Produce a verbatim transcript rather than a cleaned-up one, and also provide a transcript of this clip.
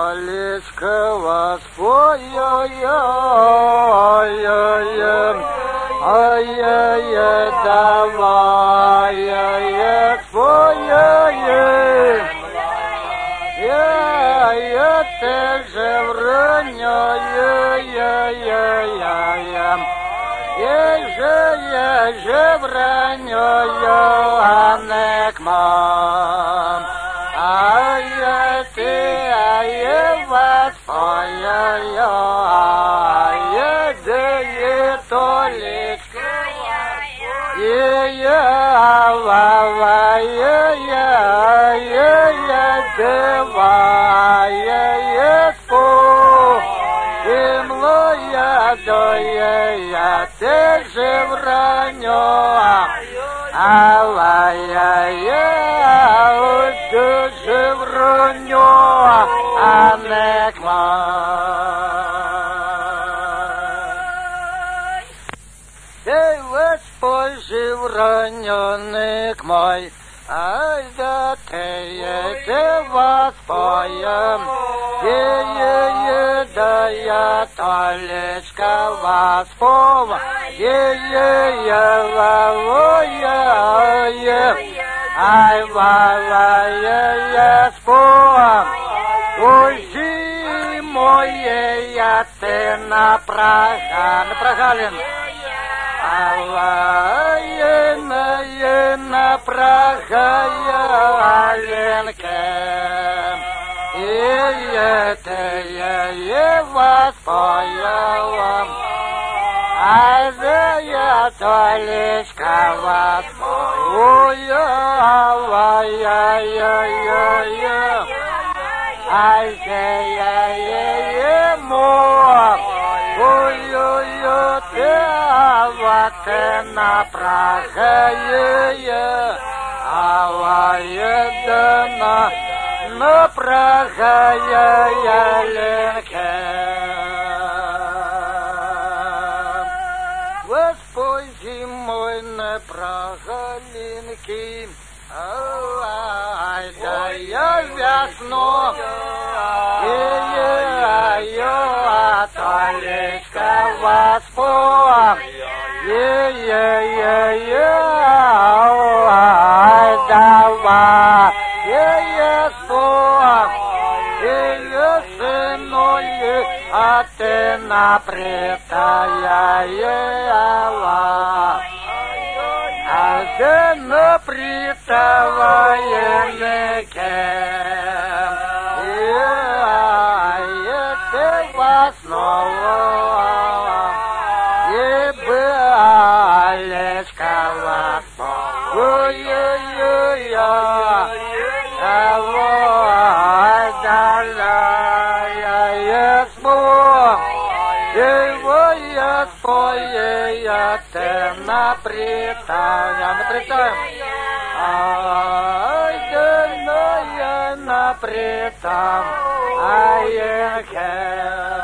толечка вас поя-я-я-я, ай-я-я, давай-я-я, споя-я. Я-я, ты же вранья, я-я-я-я-я. Я же, я же вранья, я-анек мам. Ай-я, ты, ай-я, вас поя-я, ай-я, да я толечка. Я-я, ва-ва-я-я, я-я, давай, я-я, спо. Землоя, да-я-я, ты же вранья. Ала-я-я, ты же вранья, анекма. Эй, Господи, вранёник мой, ай да ты, ты воспоем, е-е-е, да я толечка воспова, е-е-е, ва-во-я-е, ай ва-ва-я-я, спом, ой, мое, я ты на прага, на прогалин. Алла-я-на, я-на, прага-я-ленке. И-я-те-я-я вас поела. Ай да я толечка вас поя. Алла-я-я-я-я. Ай да-я-я-я мо. Ой-ой-ой, ты, ава, ты на прага-я-я, ава-я, да на, на прага-я-я, ленке. Господи мой, на прага-ленки, ай, да я вясну, е-е-я-я, толечка вас по, е-е-е-е, ай, давай, е-е, спо, е-е, сынули, а ты напритая-я-ла. А ты напритаваенеке, я ты вас снова, и балечка вас ой-ой-ой-я, давай, да-да-я, спой, его я спою, я ты напритая, напритая. Ай, да, я напритам, ай, я